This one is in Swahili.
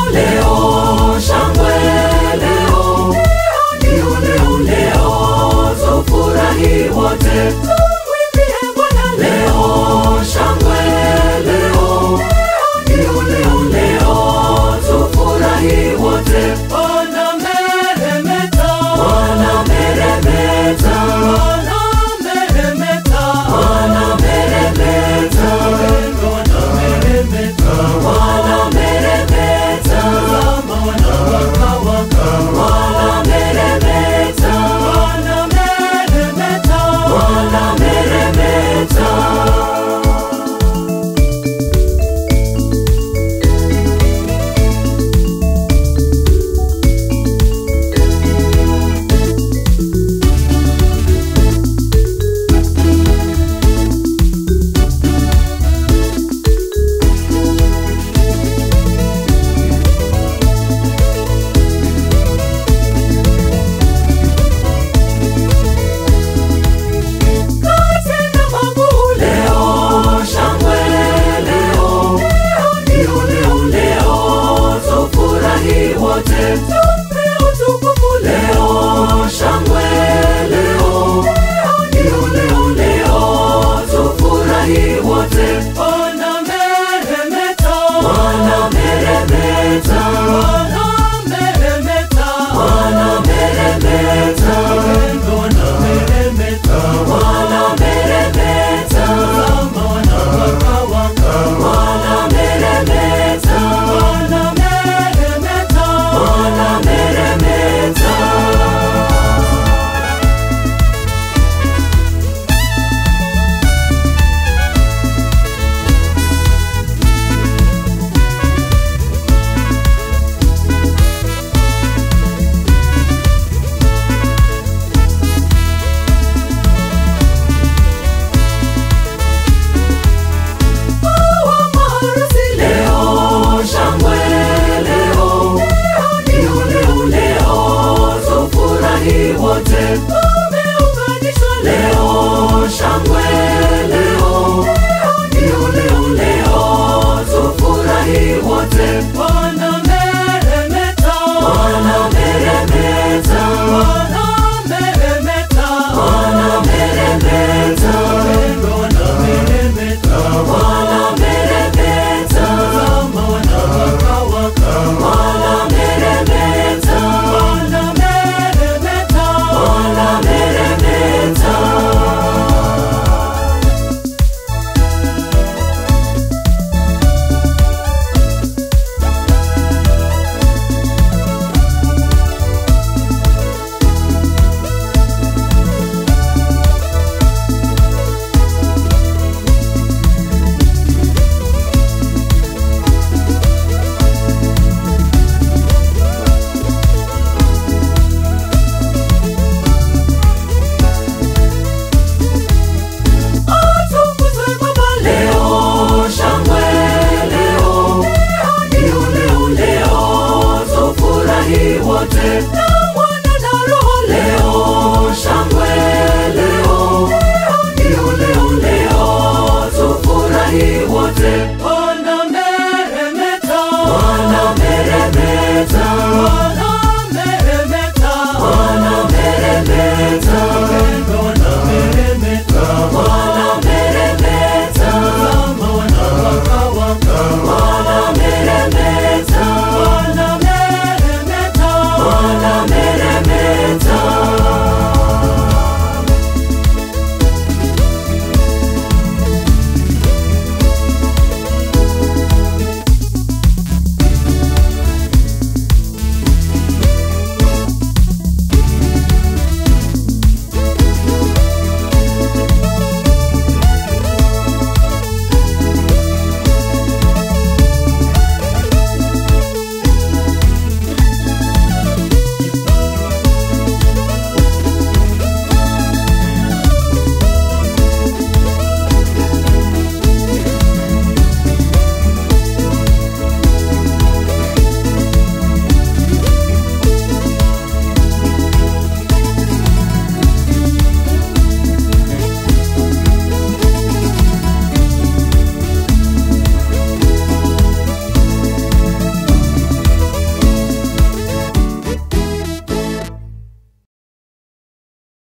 Leo shangwe, leo ndio leo, tufurahi wote, tumwimbie Bwana. Leo shangwe, leo ndio leo, tufurahi wote. Bwana meremeta, Bwana meremeta, Bwana meremeta, Bwana meremeta, Bwana meremeta, Bwana meremeta, Bwana waka waka, Bwana meremeta, Bwana meremeta, Bwana meremeta. Leo shangwe, leo ndio leo, tufurahi wote. Bwana meremeta, Bwana meremeta, Bwana meremeta, Bwana meremeta, Bwana meremeta, Bwana meremeta, Bwana waka waka, Bwana